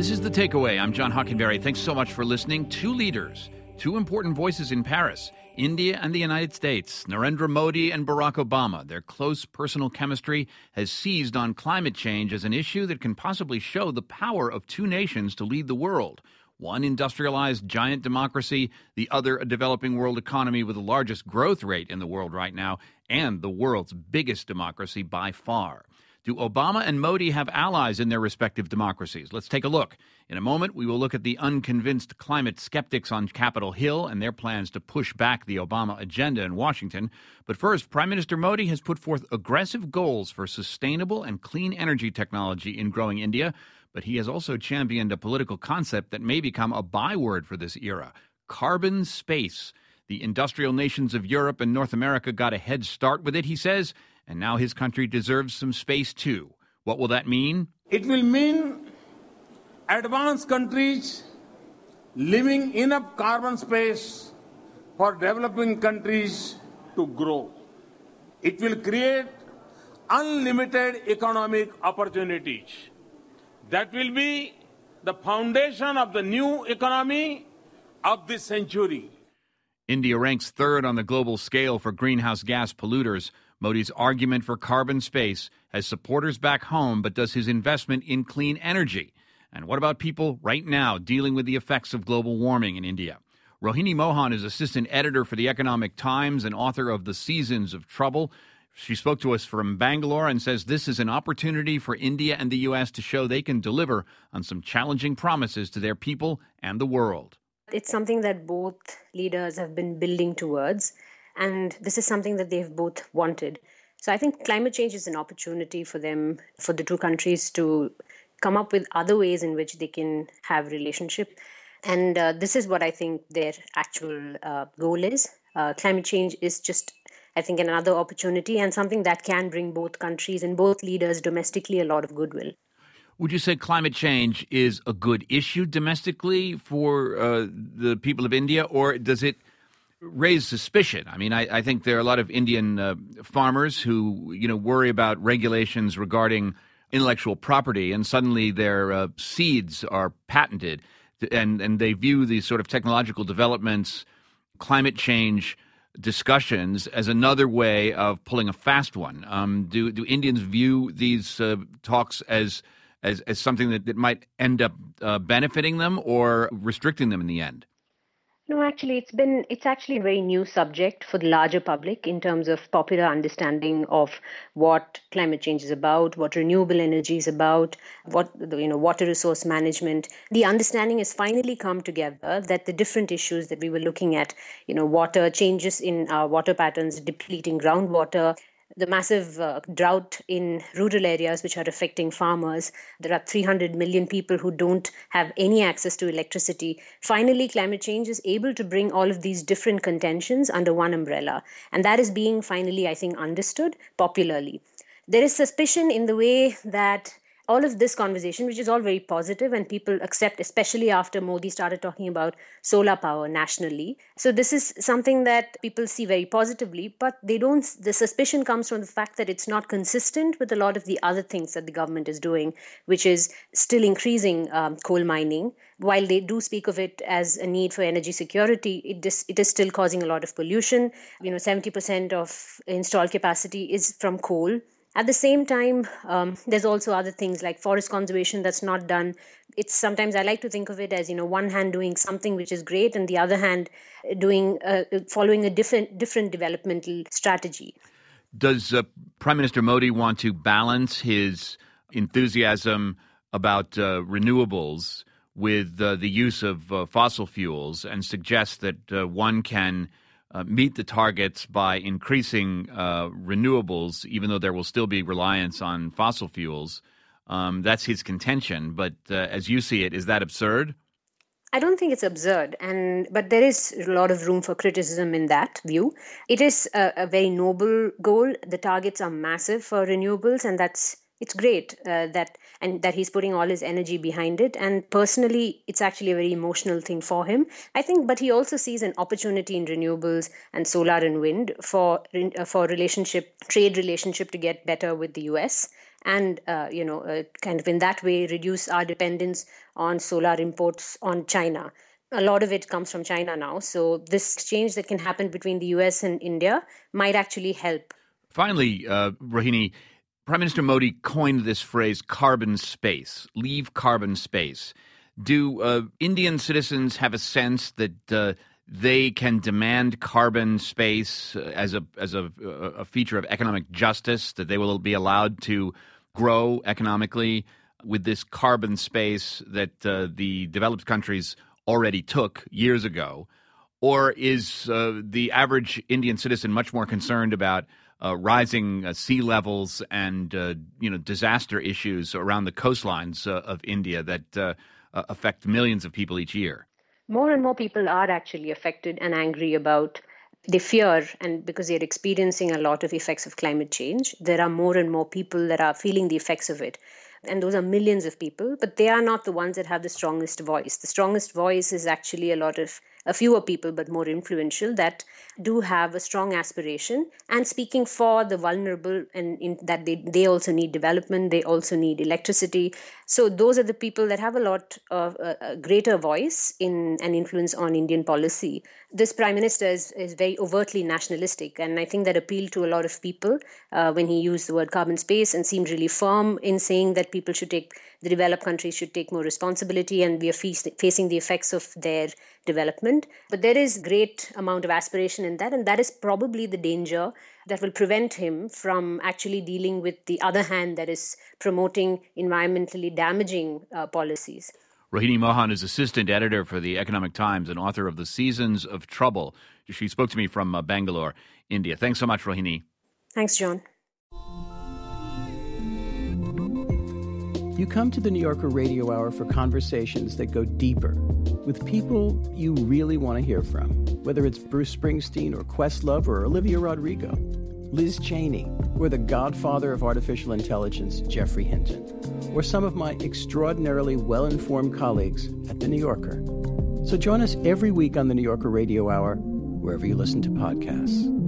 This is The Takeaway. I'm John Hockenberry. Thanks so much for listening. Two leaders, two important voices in Paris, India and the United States, Narendra Modi and Barack Obama. Their close personal chemistry has seized on climate change as an issue that can possibly show the power of two nations to lead the world. One industrialized giant democracy, the other a developing world economy with the largest growth rate in the world right now, and the world's biggest democracy by far. Do Obama and Modi have allies in their respective democracies? Let's take a look. In a moment, we will look at the unconvinced climate skeptics on Capitol Hill and their plans to push back the Obama agenda in Washington. But first, Prime Minister Modi has put forth aggressive goals for sustainable and clean energy technology in growing India. But he has also championed a political concept that may become a byword for this era: carbon space. The industrial nations of Europe and North America got a head start with it, he says, and now his country deserves some space too. What will that mean? It will mean advanced countries leaving enough carbon space for developing countries to grow. It will create unlimited economic opportunities. That will be the foundation of the new economy of this century. India ranks third on the global scale for greenhouse gas polluters. Modi's argument for carbon space has supporters back home, but does his investment in clean energy? And what about people right now dealing with the effects of global warming in India? Rohini Mohan is assistant editor for the Economic Times and author of The Seasons of Trouble. She spoke to us from Bangalore and says this is an opportunity for India and the U.S. to show they can deliver on some challenging promises to their people and the world. It's something that both leaders have been building towards, and this is something that they've both wanted. So I think climate change is an opportunity for them, for the two countries to come up with other ways in which they can have relationship. And this is what I think their actual goal is. Climate change is just, I think, another opportunity and something that can bring both countries and both leaders domestically a lot of goodwill. Would you say climate change is a good issue domestically for the people of India, or does it raise suspicion? I mean, I think there are a lot of Indian farmers who, worry about regulations regarding intellectual property, and suddenly their seeds are patented, and they view these sort of technological developments, climate change discussions as another way of pulling a fast one. Do Indians view these talks as something that might end up benefiting them or restricting them in the end? No, actually, it's actually a very new subject for the larger public in terms of popular understanding of what climate change is about, what renewable energy is about, what water resource management. The understanding has finally come together that the different issues that we were looking at, water changes in our water patterns, depleting groundwater, the massive drought in rural areas which are affecting farmers. There are 300 million people who don't have any access to electricity. Finally, climate change is able to bring all of these different contentions under one umbrella. And that is being finally, I think, understood popularly. There is suspicion in the way that all of this conversation, which is all very positive and people accept, especially after Modi started talking about solar power nationally. So this is something that people see very positively, but the suspicion comes from the fact that it's not consistent with a lot of the other things that the government is doing, which is still increasing coal mining. While they do speak of it as a need for energy security, it is still causing a lot of pollution. 70% of installed capacity is from coal. At the same time, there's also other things like forest conservation that's not done. It's sometimes I like to think of it as, one hand doing something which is great and the other hand following a different developmental strategy. Does Prime Minister Modi want to balance his enthusiasm about renewables with the use of fossil fuels and suggest that one can meet the targets by increasing renewables, even though there will still be reliance on fossil fuels? That's his contention. But as you see it, is that absurd? I don't think it's absurd, but there is a lot of room for criticism in that view. It is a very noble goal. The targets are massive for renewables, and that's it's great that he's putting all his energy behind it. And personally, it's actually a very emotional thing for him, I think. But he also sees an opportunity in renewables and solar and wind for trade relationship to get better with the US. And, kind of in that way, reduce our dependence on solar imports on China. A lot of it comes from China now. So this exchange that can happen between the US and India might actually help. Finally, Rohini, Prime Minister Modi coined this phrase, carbon space, leave carbon space. Do Indian citizens have a sense that they can demand carbon space as a feature of economic justice, that they will be allowed to grow economically with this carbon space that the developed countries already took years ago? Or is the average Indian citizen much more concerned about rising sea levels and disaster issues around the coastlines of India that affect millions of people each year? More and more people are actually affected and angry about. They fear, and because they're experiencing a lot of effects of climate change, there are more and more people that are feeling the effects of it. And those are millions of people, but they are not the ones that have the strongest voice. The strongest voice is actually a fewer people, but more influential, that do have a strong aspiration and speaking for the vulnerable, and in that they also need development, they also need electricity. So those are the people that have a lot of a greater voice in an influence on Indian policy. This Prime Minister is very overtly nationalistic, and I think that appealed to a lot of people when he used the word carbon space and seemed really firm in saying that the developed countries should take more responsibility, and we are facing the effects of their development. But there is great amount of aspiration in that, and that is probably the danger that will prevent him from actually dealing with the other hand that is promoting environmentally damaging policies. Rohini Mohan is assistant editor for the Economic Times and author of The Seasons of Trouble. She spoke to me from Bangalore, India. Thanks so much, Rohini. Thanks, John. You come to the New Yorker Radio Hour for conversations that go deeper with people you really want to hear from, whether it's Bruce Springsteen or Questlove or Olivia Rodrigo, Liz Cheney, or the godfather of artificial intelligence, Geoffrey Hinton, or some of my extraordinarily well-informed colleagues at The New Yorker. So join us every week on the New Yorker Radio Hour, wherever you listen to podcasts.